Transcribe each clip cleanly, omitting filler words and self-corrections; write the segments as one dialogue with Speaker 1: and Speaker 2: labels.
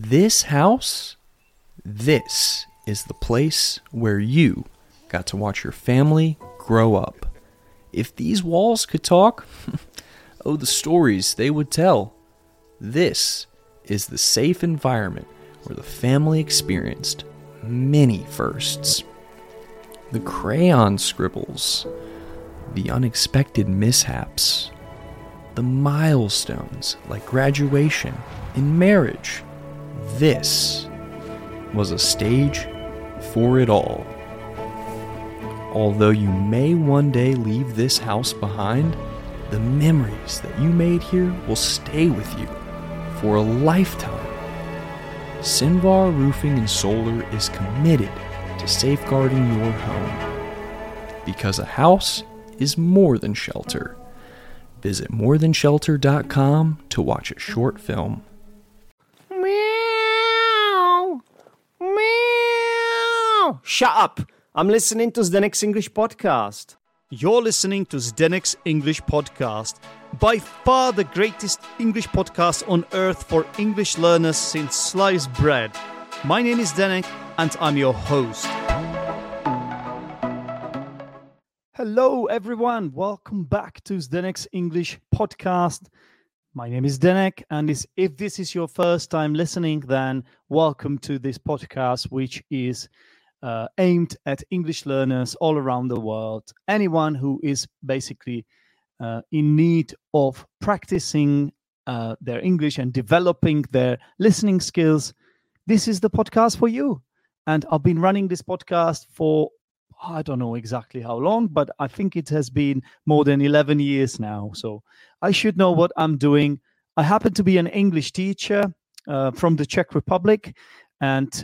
Speaker 1: This house, this is the place where you got to watch your family grow up. If these walls could talk, oh, the stories they would tell. This is the safe environment where the family experienced many firsts. The crayon scribbles, the unexpected mishaps, the milestones like graduation and marriage. This was a stage for it all. Although you may one day leave this house behind, the memories that you made here will stay with you for a lifetime. Sinvar Roofing and Solar is committed to safeguarding your home. Because a house is more than shelter. Visit morethanshelter.com to watch a short film.
Speaker 2: Meow! Meow! Shut up! I'm listening to Zdenek's English podcast.
Speaker 3: You're listening to Zdenek's English podcast, by far the greatest English podcast on earth for English learners since sliced bread. My name is Zdenek and I'm your host. Hello everyone, welcome back to Zdenek's English podcast. My name is Zdenek, and if this is your first time listening, then welcome to this podcast, which is aimed at English learners all around the world. Anyone who is basically in need of practicing their English and developing their listening skills, this is the podcast for you. And I've been running this podcast for, I don't know exactly how long, but I think it has been more than 11 years now. So I should know what I'm doing. I happen to be an English teacher from the Czech Republic, and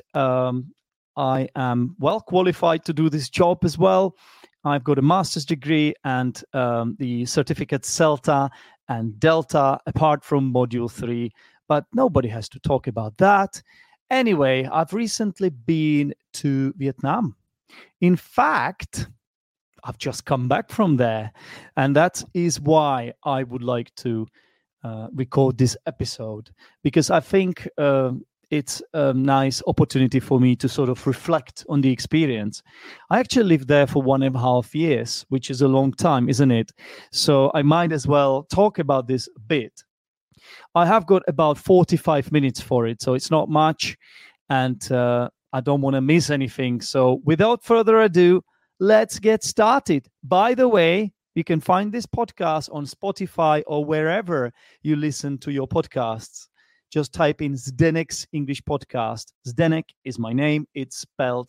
Speaker 3: I am well qualified to do this job as well. I've got a master's degree and the certificates CELTA and Delta, apart from Module 3, but nobody has to talk about that. Anyway, I've recently been to Vietnam. In fact, I've just come back from there, and that is why I would like to record this episode, because I think it's a nice opportunity for me to sort of reflect on the experience. I actually lived there for 1.5 years, which is a long time, isn't it? So I might as well talk about this a bit. I have got about 45 minutes for it, so it's not much, and I don't want to miss anything. So without further ado, let's get started. By the way, you can find this podcast on Spotify or wherever you listen to your podcasts. Just type in Zdenek's English podcast. Zdenek is my name. It's spelled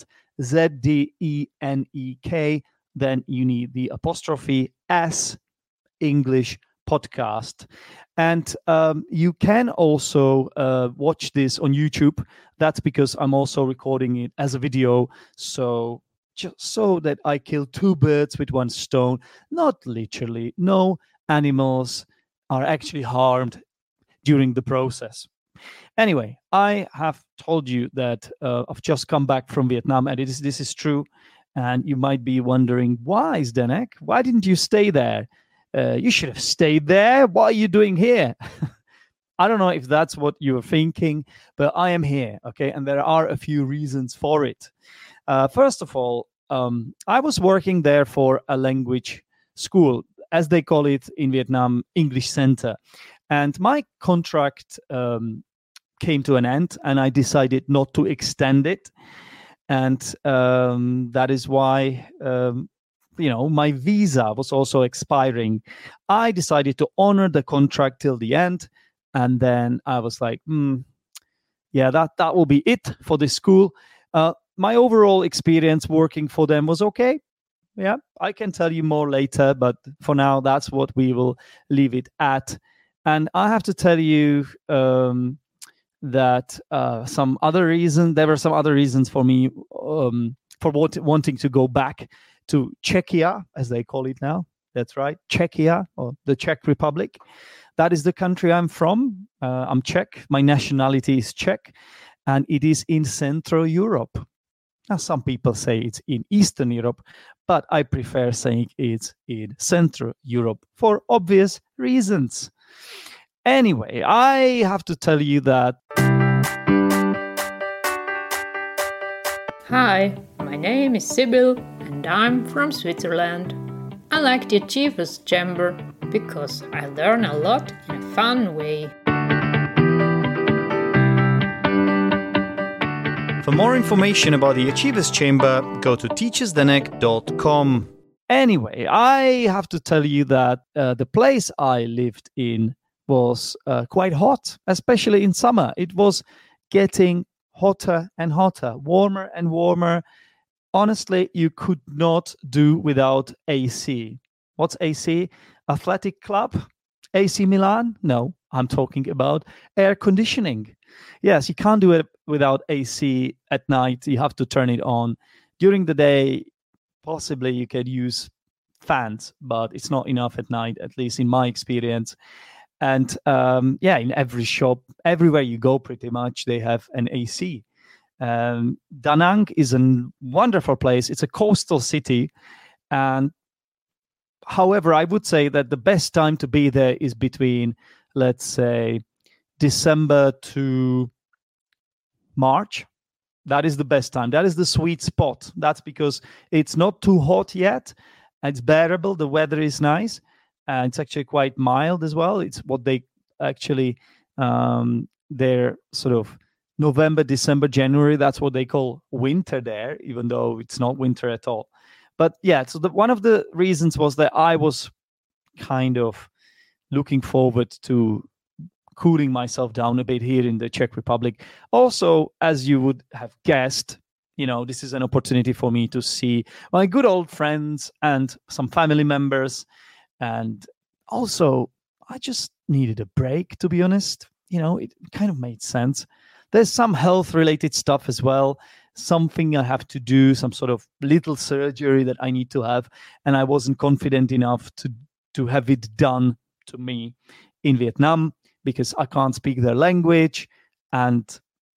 Speaker 3: Z-D-E-N-E-K. Then you need the apostrophe S, English podcast. And you can also watch this on YouTube. That's because I'm also recording it as a video. So just so that I kill two birds with one stone. Not literally. No animals are actually harmed during the process. Anyway, I have told you that I've just come back from Vietnam, and this is true. And you might be wondering, why, Zdenek? Why didn't you stay there? You should have stayed there. What are you doing here? I don't know if that's what you're thinking, but I am here, okay? And there are a few reasons for it. First of all, I was working there for a language school, as they call it in Vietnam, English Center. And my contract came to an end, and I decided not to extend it. And that is why, my visa was also expiring. I decided to honor the contract till the end. And then I was like, that will be it for this school. My overall experience working for them was okay. Yeah, I can tell you more later, but for now, that's what we will leave it at. And I have to tell you that there were some other reasons for me for wanting to go back to Czechia, as they call it now. That's right, Czechia, or the Czech Republic. That is the country I'm from. I'm Czech. My nationality is Czech, and it is in Central Europe. Now, some people say it's in Eastern Europe, but I prefer saying it's in Central Europe for obvious reasons. Anyway, I have to tell you that
Speaker 4: Hi, my name is Sibyl and I'm from Switzerland. I like the Achievers Chamber because I learn a lot in a fun way.
Speaker 3: For more information about the Achievers Chamber, go to teachersdenek.com. Anyway, I have to tell you that the place I lived in was quite hot, especially in summer. It was getting hotter and hotter, warmer and warmer. Honestly, you could not do without AC. What's AC? Athletic club? AC Milan? No, I'm talking about air conditioning. Yes, you can't do it without AC at night. You have to turn it on. During the day, possibly you can use fans, but it's not enough at night, at least in my experience. And in every shop, everywhere you go, pretty much, they have an AC. Da Nang is a wonderful place. It's a coastal city. And however, I would say that the best time to be there is between, let's say, December to March. That is the best time. That is the sweet spot. That's because it's not too hot yet. It's bearable. The weather is nice. And it's actually quite mild as well. It's what they actually, their sort of November, December, January, that's what they call winter there, even though it's not winter at all. But yeah, so one of the reasons was that I was kind of looking forward to cooling myself down a bit here in the Czech Republic. Also, as you would have guessed, this is an opportunity for me to see my good old friends and some family members. And also, I just needed a break, to be honest. It kind of made sense. There's some health-related stuff as well, something I have to do, some sort of little surgery that I need to have, and I wasn't confident enough to have it done to me in Vietnam because I can't speak their language. And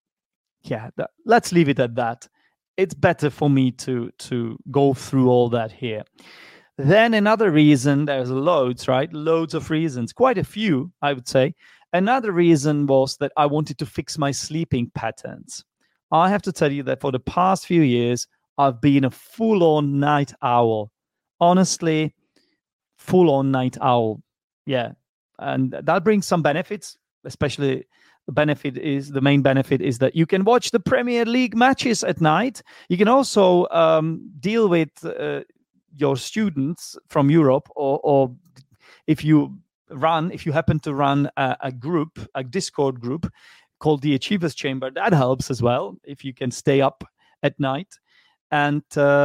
Speaker 3: let's leave it at that. It's better for me to go through all that here. Then another reason, there's loads, right? Loads of reasons, quite a few, I would say. Another reason was that I wanted to fix my sleeping patterns. I have to tell you that for the past few years, I've been a full-on night owl. Honestly, full-on night owl. Yeah. And that brings some benefits, especially the main benefit is that you can watch the Premier League matches at night. You can also deal with your students from Europe, or if you happen to run a Discord group called the Achievers Chamber, that helps as well if you can stay up at night. And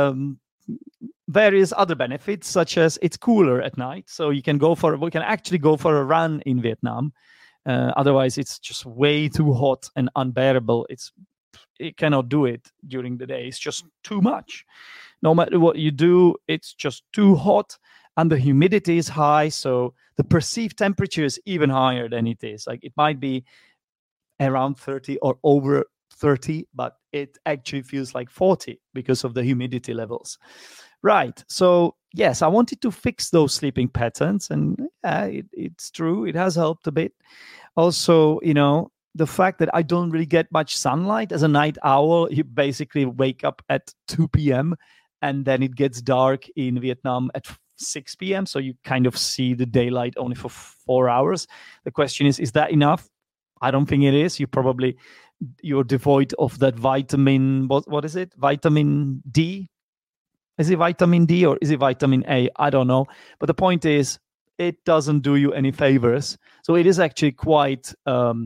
Speaker 3: various other benefits, such as it's cooler at night, so we can actually go for a run in Vietnam. Otherwise, it's just way too hot and unbearable. It cannot do it during the day. It's just too much. No matter what you do, it's just too hot, and the humidity is high, so the perceived temperature is even higher than it is. Like, it might be around 30 or over 30, but it actually feels like 40 because of the humidity levels. Right. So yes, I wanted to fix those sleeping patterns, and it's true. It has helped a bit. Also, the fact that I don't really get much sunlight as a night owl. You basically wake up at 2 p.m. and then it gets dark in Vietnam at 6 p.m. So you kind of see the daylight only for 4 hours. The question is that enough? I don't think it is. You're devoid of that vitamin. What is it? Vitamin D? Is it vitamin D or is it vitamin A? I don't know. But the point is, it doesn't do you any favors. So it is actually quite a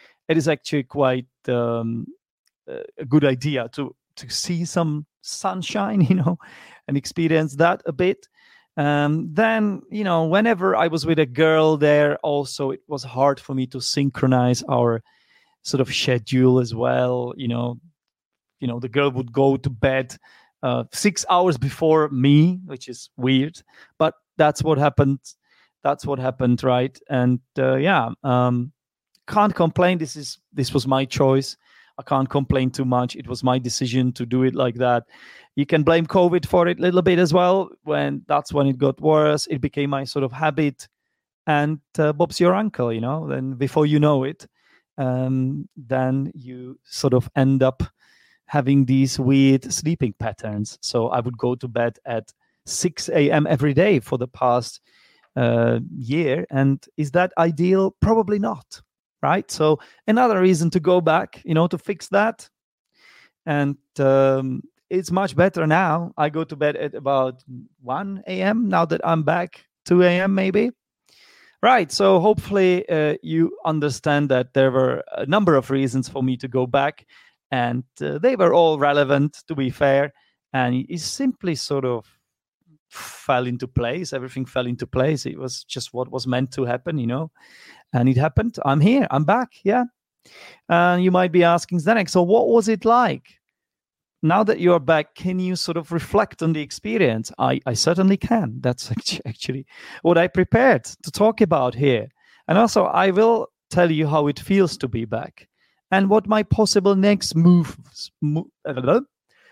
Speaker 3: good idea to see some sunshine, and experience that a bit. Then, whenever I was with a girl there, also it was hard for me to synchronize our sort of schedule as well. The girl would go to bed 6 hours before me, which is weird, but that's what happened. Right? And can't complain. This was my choice. I can't complain too much. It was my decision to do it like that. You can blame COVID for it a little bit as well. That's when it got worse. It became my sort of habit, and Bob's your uncle. Then before you know it, then you sort of end up having these weird sleeping patterns. So I would go to bed at 6 a.m. every day for the past year. And is that ideal? Probably not, right? So another reason to go back, to fix that. And it's much better now. I go to bed at about 1 a.m. now that I'm back, 2 a.m. maybe. Right. So hopefully you understand that there were a number of reasons for me to go back, and they were all relevant, to be fair. And it simply sort of fell into place. Everything fell into place. It was just what was meant to happen, and it happened. I'm here. I'm back. Yeah. And you might be asking, Zdenek, so what was it like? Now that you're back, can you sort of reflect on the experience? I certainly can. That's actually what I prepared to talk about here. And also, I will tell you how it feels to be back and what my possible next moves will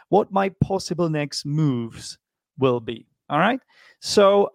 Speaker 3: be. All right. So,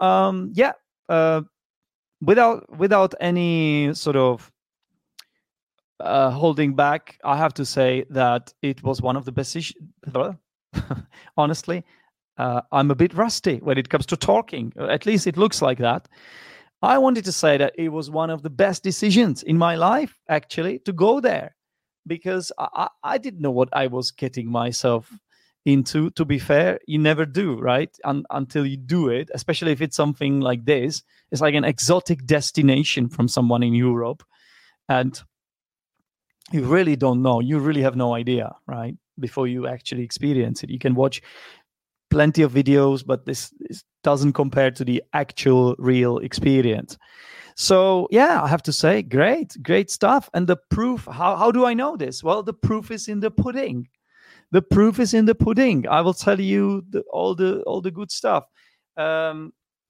Speaker 3: without any sort of holding back, I have to say that it was one of the best. Honestly, I'm a bit rusty when it comes to talking. At least it looks like that. I wanted to say that it was one of the best decisions in my life, actually, to go there, because I didn't know what I was getting myself into. To be fair, you never do, right? Until you do it, especially if it's something like this. It's like an exotic destination from someone in Europe, and you really don't know. You really have no idea, right? Before you actually experience it. You can watch plenty of videos, but this doesn't compare to the actual real experience. So, yeah, I have to say, great stuff. And the proof, how do I know this? Well, the proof is in the pudding. The proof is in the pudding. I will tell you all the good stuff. And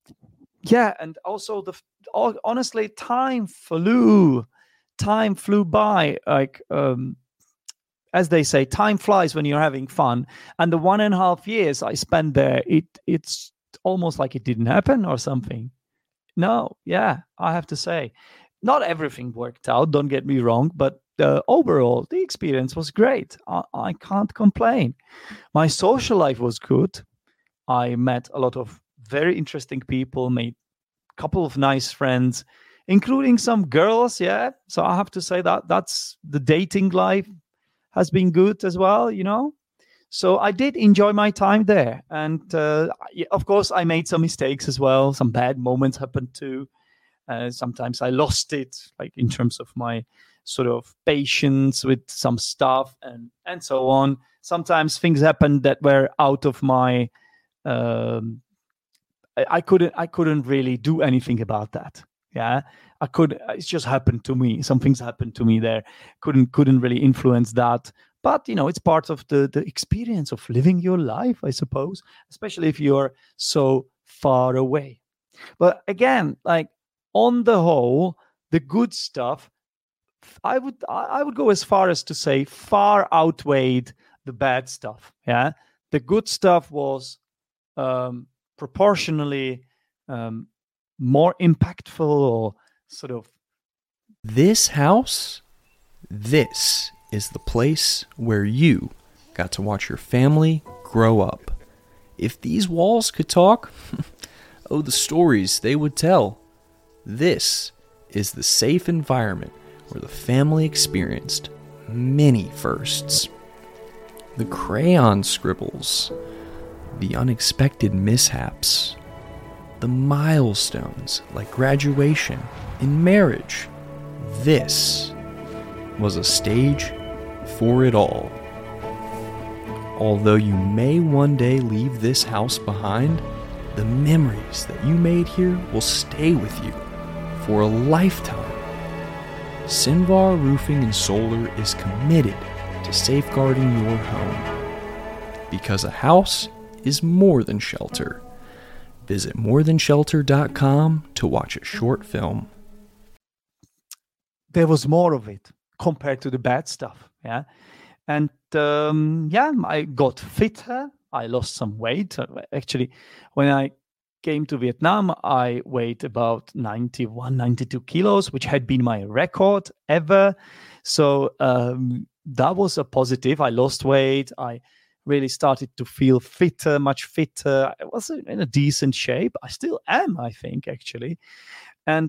Speaker 3: also honestly, time flew by. Like as they say, time flies when you're having fun. And the 1.5 years I spent there, it's almost like it didn't happen or something. No, yeah, I have to say, not everything worked out, don't get me wrong, but overall the experience was great. I can't complain. My social life was good. I met a lot of very interesting people, made a couple of nice friends, including some girls. Yeah, so I have to say that's the dating life has been good as well, So I did enjoy my time there. And of course, I made some mistakes as well. Some bad moments happened too. Sometimes I lost it, like in terms of my sort of patience with some stuff and so on. Sometimes things happened that were out of my... I couldn't really do anything about that. Yeah, it just happened to me. Some things happened to me there. Couldn't really influence that. But, it's part of the experience of living your life, I suppose, especially if you're so far away. But again, like on the whole, the good stuff, I would go as far as to say far outweighed the bad stuff. Yeah, the good stuff was proportionally more impactful, or sort of.
Speaker 1: This house, this is the place where you got to watch your family grow up. If these walls could talk, oh, the stories they would tell. This is the safe environment where the family experienced many firsts. The crayon scribbles, the unexpected mishaps, the milestones like graduation and marriage. This was a stage for it all. Although you may one day leave this house behind, the memories that you made here will stay with you for a lifetime. Sinvar Roofing and Solar is committed to safeguarding your home. Because a house is more than shelter. Visit morethanshelter.com to watch a short film.
Speaker 3: There was more of it compared to the bad stuff. Yeah. And I got fitter. I lost some weight. Actually, when I came to Vietnam, I weighed about 91, 92 kilos, which had been my record ever. So that was a positive. I lost weight. I really started to feel fitter, much fitter. I was in a decent shape. I still am, I think, actually. And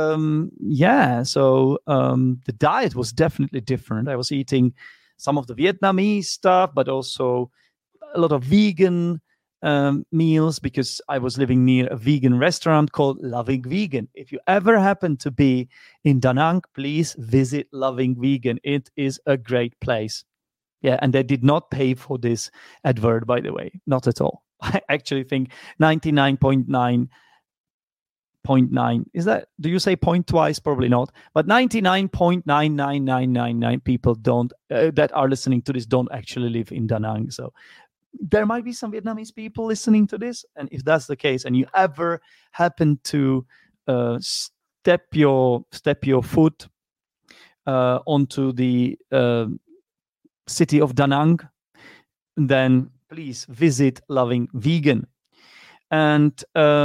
Speaker 3: so the diet was definitely different. I was eating some of the Vietnamese stuff, but also a lot of vegan meals, because I was living near a vegan restaurant called Loving Vegan. If you ever happen to be in Da Nang, please visit Loving Vegan. It is a great place. Yeah, and they did not pay for this advert, by the way, not at all. I actually think 99.9 is that, do you say point twice? Probably not, but 99.99999 people don't that are listening to this don't actually live in Da Nang. So there might be some Vietnamese people listening to this, and if that's the case, and you ever happen to step your foot onto the city of Da Nang, then please visit Loving Vegan. And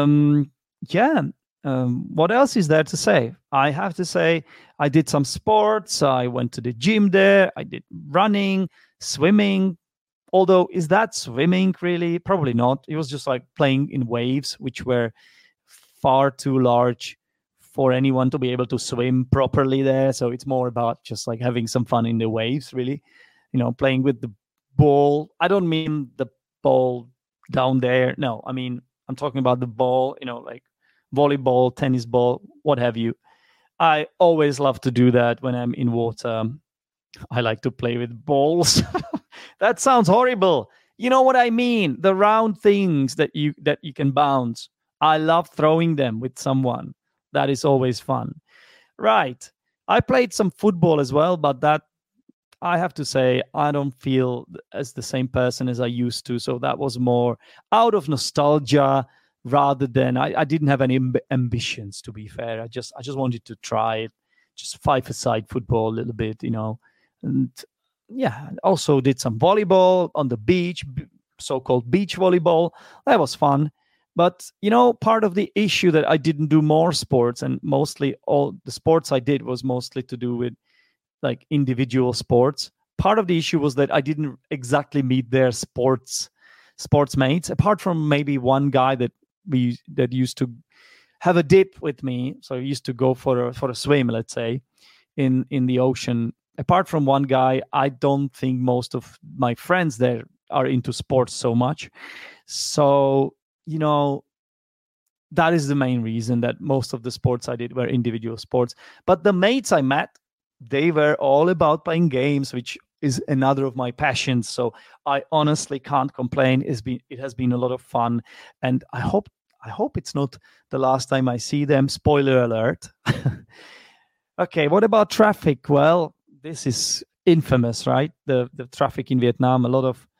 Speaker 3: what else is there to say? I have to say, I did some sports. I went to the gym there. I did running, swimming. Although, is that swimming really? Probably not. It was just like playing in waves, which were far too large for anyone to be able to swim properly there. So it's more about just like having some fun in the waves, really. Playing with the ball. I don't mean the ball down there. No, I mean, I'm talking about the ball, like volleyball, tennis ball, what have you. I always love to do that when I'm in water. I like to play with balls. That sounds horrible. You know what I mean? The round things that you can bounce. I love throwing them with someone. That is always fun. Right. I played some football as well, but that, I have to say, I don't feel as the same person as I used to. So that was more out of nostalgia rather than I didn't have any ambitions, to be fair. I just wanted to try it, just five-a-side football a little bit, and yeah, also did some volleyball on the beach, so-called beach volleyball. That was fun. But, part of the issue that I didn't do more sports, and mostly all the sports I did was mostly to do with like individual sports. Part of the issue was that I didn't exactly meet their sports mates, apart from maybe one guy that used to have a dip with me. So he used to go for a swim, let's say, in the ocean. Apart from one guy, I don't think most of my friends there are into sports so much. So, that is the main reason that most of the sports I did were individual sports. But the mates I met, they were all about playing games, which is another of my passions. So I honestly can't complain. It has been a lot of fun, and I hope it's not the last time I see them. Spoiler alert. Okay, what about traffic? Well, this is infamous, right? The traffic in Vietnam. A lot of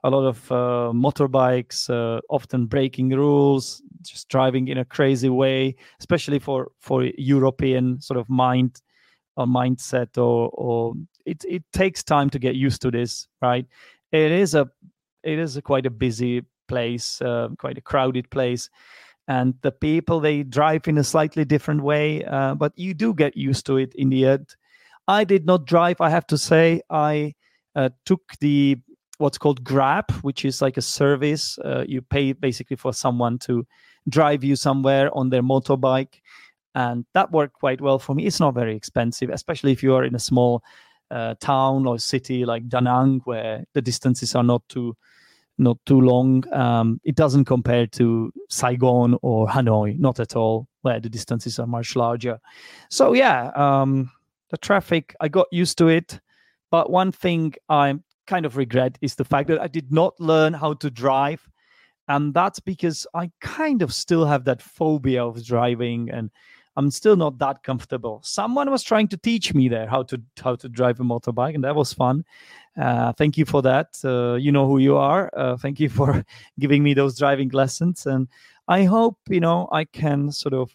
Speaker 3: motorbikes, often breaking rules, just driving in a crazy way, especially for European sort of mindset, or it takes time to get used to this, right? It is quite a busy place, quite a crowded place, and the people, they drive in a slightly different way, but you do get used to it in the end. I did not drive, I have to say. I took what's called Grab, which is like a service. You pay basically for someone to drive you somewhere on their motorbike. And that worked quite well for me. It's not very expensive, especially if you are in a small town or city like Da Nang, where the distances are not too long. It doesn't compare to Saigon or Hanoi, not at all, where the distances are much larger. So yeah, the traffic, I got used to it. But one thing I kind of regret is the fact that I did not learn how to drive. And that's because I kind of still have that phobia of driving, and I'm still not that comfortable. Someone was trying to teach me there how to drive a motorbike, and that was fun. Thank you for that. You know who you are. Thank you for giving me those driving lessons. And I hope, I can sort of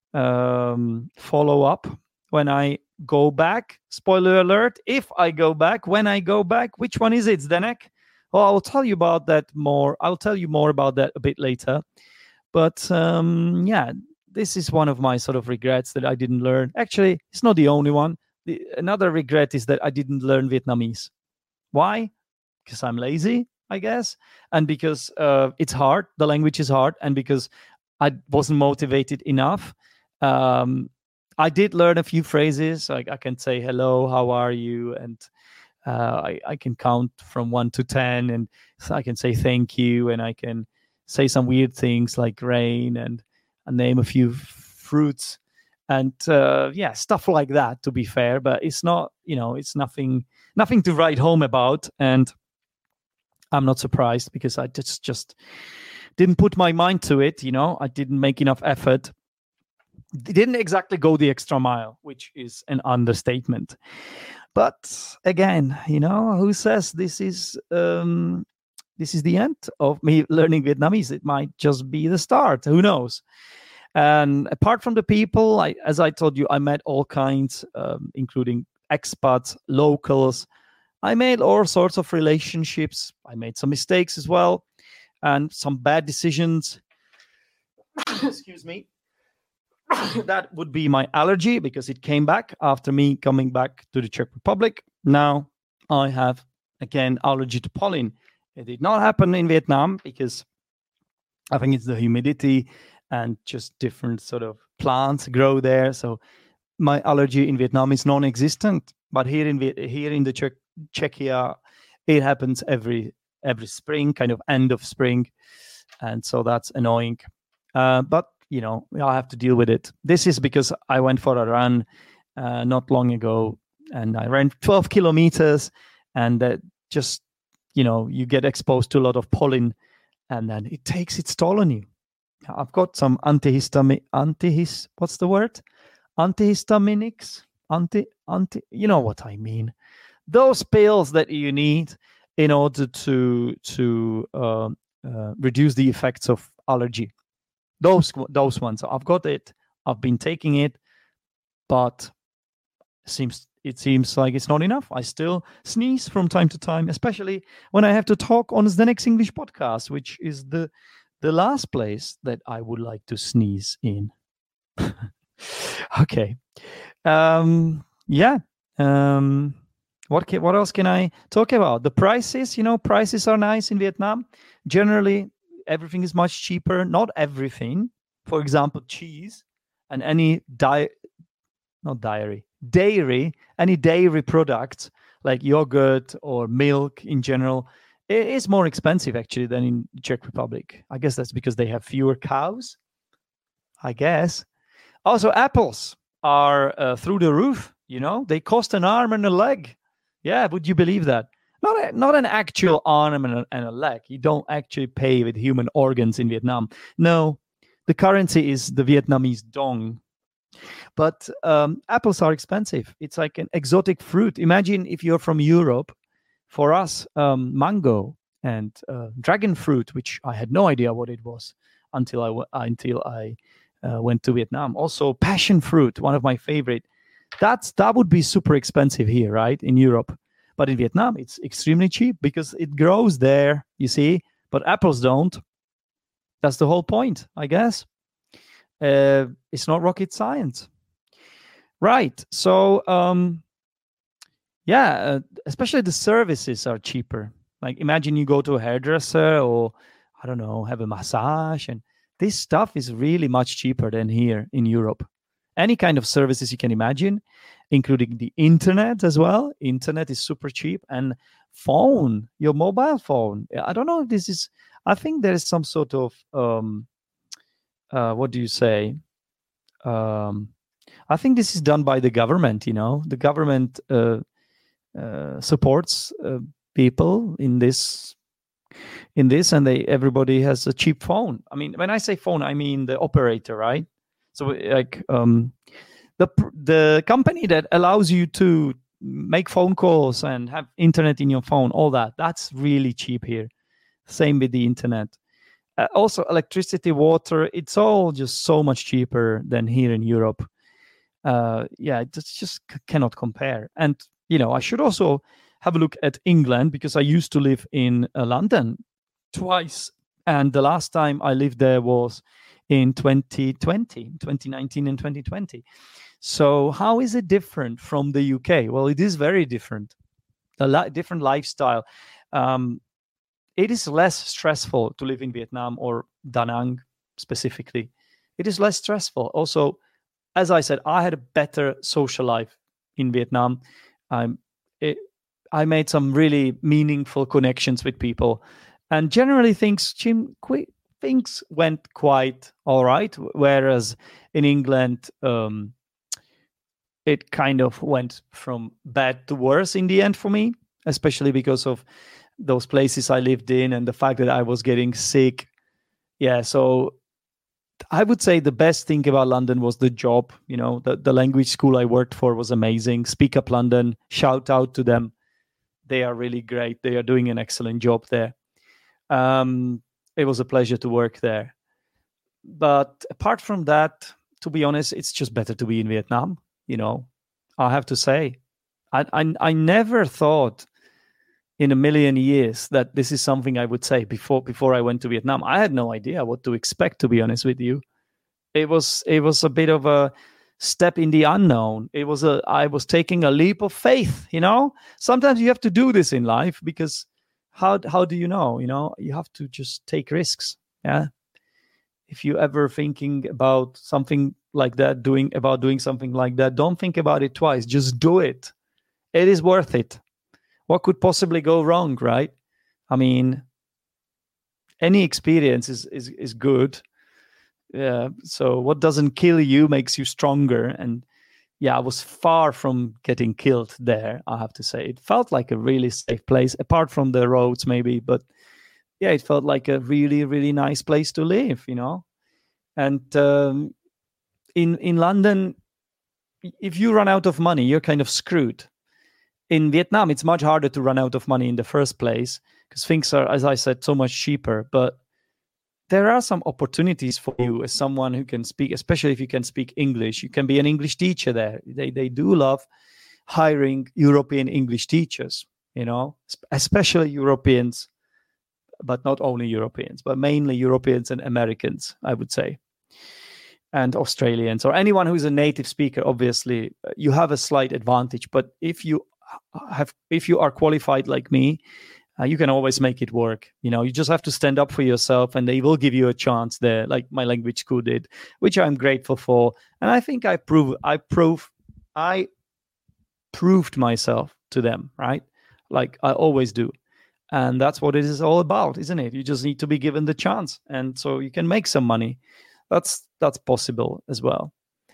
Speaker 3: follow up when I go back. Spoiler alert, if I go back, when I go back. Which one is it, Zdenek? Well, I'll tell you about that more. I'll tell you more about that a bit later. But yeah, this is one of my sort of regrets that I didn't learn. Actually, it's not the only one. another regret is that I didn't learn Vietnamese. Why? Because I'm lazy, I guess, and because it's hard. The language is hard, and because I wasn't motivated enough. I did learn a few phrases. Like I can say hello, how are you, and I can count from 1 to 10, and so I can say thank you, and I can say some weird things like rain, and name a few fruits, and stuff like that. To be fair, but it's not, it's nothing to write home about, and I'm not surprised because I just didn't put my mind to it. I didn't make enough effort. Didn't exactly go the extra mile, which is an understatement. But again, who says this is the end of me learning Vietnamese? It might just be the start. Who knows? And apart from the people, as I told you, I met all kinds, including expats, locals. I made all sorts of relationships. I made some mistakes as well, and some bad decisions. Excuse me. That would be my allergy, because it came back after me coming back to the Czech Republic. Now I have, again, allergy to pollen. It did not happen in Vietnam because I think it's the humidity and just different sort of plants grow there. So my allergy in Vietnam is non-existent. But here in the Czechia, it happens every spring, kind of end of spring, and so that's annoying. But I have to deal with it. This is because I went for a run not long ago, and I ran 12 kilometers, and just, you get exposed to a lot of pollen, and then it takes its toll on you. I've got some what's the word? Antihistaminics? You know what I mean. Those pills that you need in order to reduce the effects of allergy. Those ones. I've got it. I've been taking it, but it seems like it's not enough. I still sneeze from time to time, especially when I have to talk on the Next English podcast, which is the last place that I would like to sneeze in. Okay. What else can I talk about? The prices. Prices are nice in Vietnam. Generally, everything is much cheaper. Not everything. For example, cheese and any any dairy products like yogurt or milk in general, it is more expensive actually than in Czech Republic. I guess that's because they have fewer cows. I guess. Also, apples are through the roof. They cost an arm and a leg. Yeah, would you believe that? Not an actual arm and a leg. You don't actually pay with human organs in Vietnam. No, the currency is the Vietnamese dong. But apples are expensive. It's like an exotic fruit. Imagine if you're from Europe. For us, mango and dragon fruit, which I had no idea what it was until I went to Vietnam. Also, passion fruit, one of my favorite. That would be super expensive here, right, in Europe. But in Vietnam, it's extremely cheap because it grows there, you see. But apples don't. That's the whole point, I guess. It's not rocket science. Right. So, especially the services are cheaper. Like imagine you go to a hairdresser or, I don't know, have a massage. And this stuff is really much cheaper than here in Europe. Any kind of services you can imagine, including the internet as well. Internet is super cheap. And phone, your mobile phone. I don't know if this is, I think there is some sort of, what do you say? I think this is done by the government, The government supports people in this, and everybody has a cheap phone. I mean, when I say phone, I mean the operator, right? So like the company that allows you to make phone calls and have internet in your phone, all that's really cheap here. Same with the internet. Also, electricity, water, it's all just so much cheaper than here in Europe. It just cannot compare. And, I should also have a look at England because I used to live in London twice. And the last time I lived there was in 2019 and 2020. So how is it different from the UK? Well, it is very different. Different lifestyle. It is less stressful to live in Vietnam or Da Nang specifically. It is less stressful. Also, as I said, I had a better social life in Vietnam. I made some really meaningful connections with people, and generally things went quite all right. Whereas in England, it kind of went from bad to worse in the end for me, especially because of those places I lived in and the fact that I was getting sick. Yeah, so I would say the best thing about London was the job. The language school I worked for was amazing. Speak Up London, shout out to them. They are really great. They are doing an excellent job there. It was a pleasure to work there. But apart from that, to be honest, it's just better to be in Vietnam. I have to say, I never thought in a million years that this is something I would say before I went to Vietnam. I had no idea what to expect, to be honest with you. It was a bit of a step in the unknown. I was taking a leap of faith. Sometimes you have to do this in life, because how do you know? You have to just take risks. Yeah. If you ever thinking about something like that, doing something like that, don't think about it twice. Just do it. It is worth it. What could possibly go wrong, right? I mean, any experience is good. Yeah. So what doesn't kill you makes you stronger. And yeah, I was far from getting killed there, I have to say. It felt like a really safe place, apart from the roads maybe, but yeah, it felt like a really, really nice place to live, And in London, if you run out of money, you're kind of screwed. In Vietnam, it's much harder to run out of money in the first place, because things are, as I said, so much cheaper. But there are some opportunities for you as someone who can speak, especially if you can speak English. You can be an English teacher there. They do love hiring European English teachers, especially Europeans, but not only Europeans, but mainly Europeans and Americans, I would say, and Australians, or anyone who's a native speaker. Obviously, you have a slight advantage. But if you are qualified like me, you can always make it work. You just have to stand up for yourself, and they will give you a chance there, like my language school did, which I'm grateful for. And I think I proved myself to them, right? Like I always do. And that's what it is all about, isn't it? You just need to be given the chance, and so you can make some money. That's possible as well.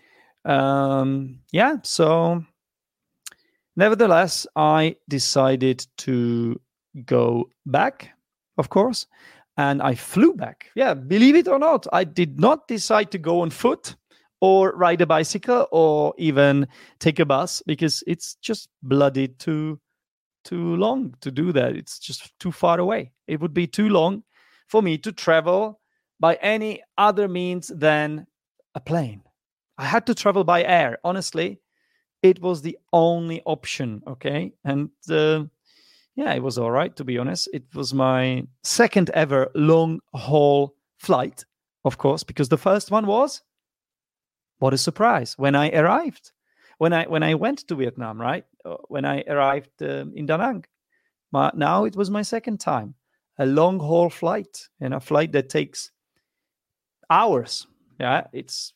Speaker 3: Yeah. So, nevertheless, I decided to go back, of course, and I flew back. Yeah, believe it or not, I did not decide to go on foot or ride a bicycle or even take a bus, because it's just bloody too long to do that. It's just too far away. It would be too long for me to travel by any other means than a plane. I had to travel by air. Honestly, it was the only option. Okay. And yeah, it was all right, to be honest. It was my second ever long haul flight, of course, because the first one was, what a surprise, when I arrived. When I went to Vietnam, right? When I arrived in Da Nang. Now it was my second time. A long haul flight, and a flight that takes hours. Yeah, it's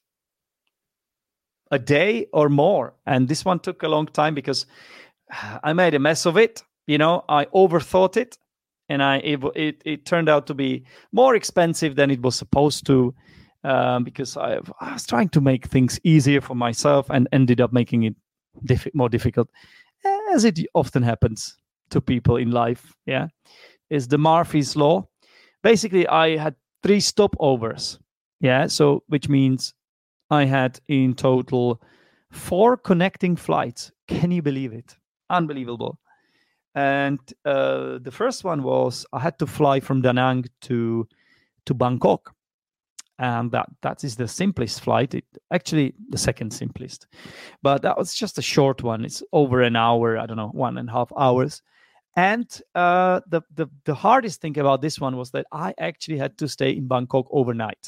Speaker 3: a day or more. And this one took a long time because I made a mess of it. I overthought it, and it turned out to be more expensive than it was supposed to, because I was trying to make things easier for myself and ended up making it more difficult, as it often happens to people in life. Yeah, is the Murphy's Law. Basically, I had 3 stopovers. Yeah, so which means I had in total 4 connecting flights. Can you believe it? Unbelievable. And the first one was I had to fly from Da Nang to Bangkok. And that is the simplest flight. Actually, the second simplest. But that was just a short one. It's over an hour, I don't know, 1.5 hours. And the hardest thing about this one was that I actually had to stay in Bangkok overnight.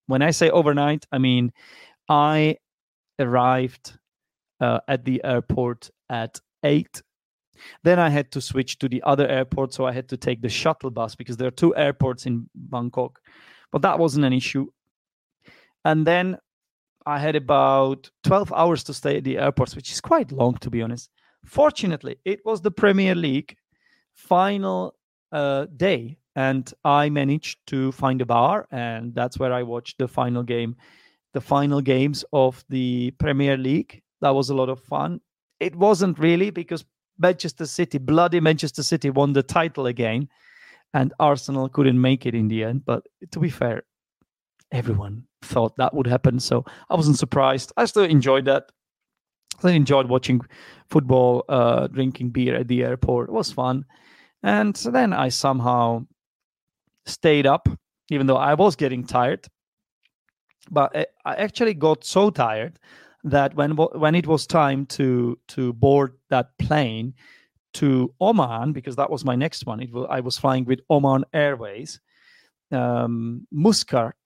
Speaker 3: when I say overnight, I mean I arrived at the airport at 8. Then I had to switch to the other airport, so I had to take the shuttle bus because there are 2 airports in Bangkok. But that wasn't an issue. And then I had about 12 hours to stay at the airports, which is quite long, to be honest. Fortunately, it was the Premier League final day, and I managed to find a bar, and that's where I watched the final games of the Premier League. That was a lot of fun. It wasn't really, because bloody Manchester City won the title again, and Arsenal couldn't make it in the end. But to be fair, everyone thought that would happen, so I wasn't surprised. I still enjoyed that. I enjoyed watching football, drinking beer at the airport. It was fun. And then I somehow stayed up, even though I was getting tired. But I actually got so tired that when it was time to board that plane to Oman, because that was my next one, I was flying with Oman Airways. Muscat,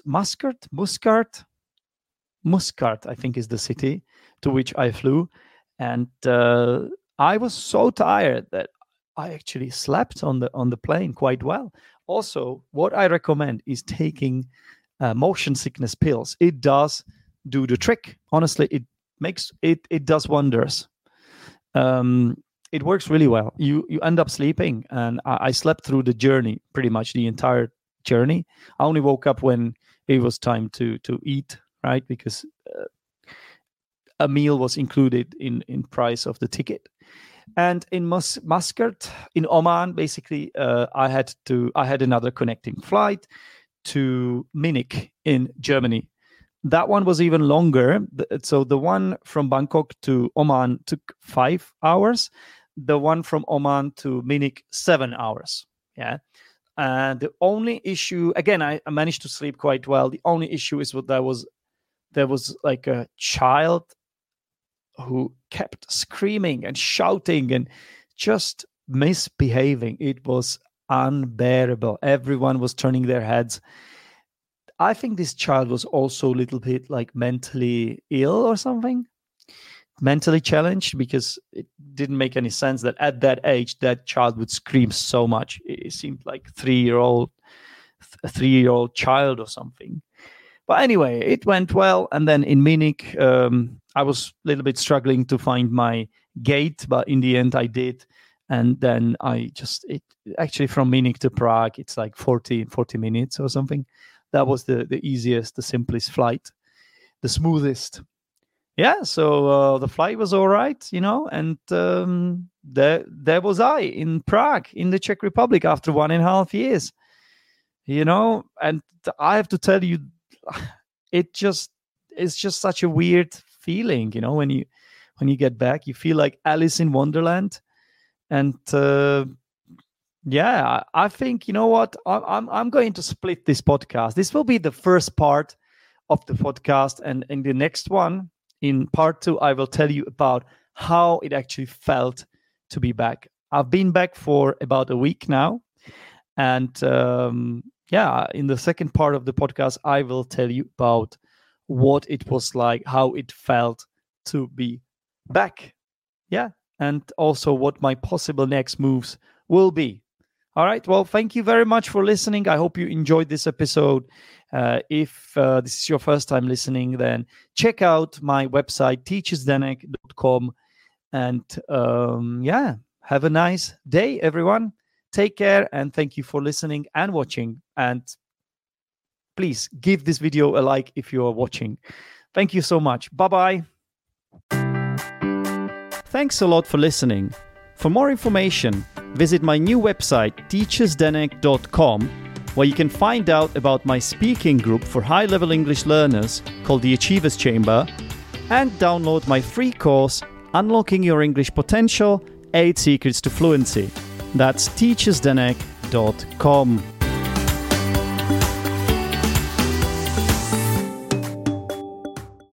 Speaker 3: I think, is the city to which I flew, and I was so tired that I actually slept on the plane quite well. Also, what I recommend is taking motion sickness pills. It does do the trick. Honestly, it does wonders. It works really well. You end up sleeping, and I slept through the journey, pretty much the entire journey. I only woke up when it was time to eat, right? Because a meal was included in price of the ticket. And in Muscat, in Oman, basically, I had another connecting flight to Munich in Germany. That one was even longer. So the one from Bangkok to Oman took 5 hours. The one from Oman to Munich, 7 hours. Yeah. And the only issue, again, I managed to sleep quite well. The only issue is there was like a child who kept screaming and shouting and just misbehaving. It was unbearable. Everyone was turning their heads. I think this child was also a little bit like mentally ill or something, mentally challenged, because it didn't make any sense that at that age that child would scream so much. It seemed like a 3-year-old child or something. But anyway, it went well. And then in Munich, I was a little bit struggling to find my gate, but in the end I did. And then actually from Munich to Prague, it's like 40 minutes or something. That was the easiest, the simplest flight, the smoothest. Yeah, so the flight was all right, and there was I in Prague, in the Czech Republic, after 1.5 years, and I have to tell you, it's just such a weird feeling, when you get back. You feel like Alice in Wonderland. And I think, you know what, I'm going to split this podcast. This will be the first part of the podcast, and in the next one, in part 2, I will tell you about how it actually felt to be back. I've been back for about a week now, and in the second part of the podcast, I will tell you about what it was like, how it felt to be back. Yeah. And also what my possible next moves will be. All right. Well, thank you very much for listening. I hope you enjoyed this episode. If this is your first time listening, then check out my website, teachersdenek.com. And have a nice day, everyone. Take care, and thank you for listening and watching. And please give this video a like if you are watching. Thank you so much. Bye-bye. Thanks a lot for listening. For more information, visit my new website, teachersdenek.com, where you can find out about my speaking group for high-level English learners called the Achievers Chamber, and download my free course, Unlocking Your English Potential, 8 Secrets to Fluency. That's teachersdenek.com.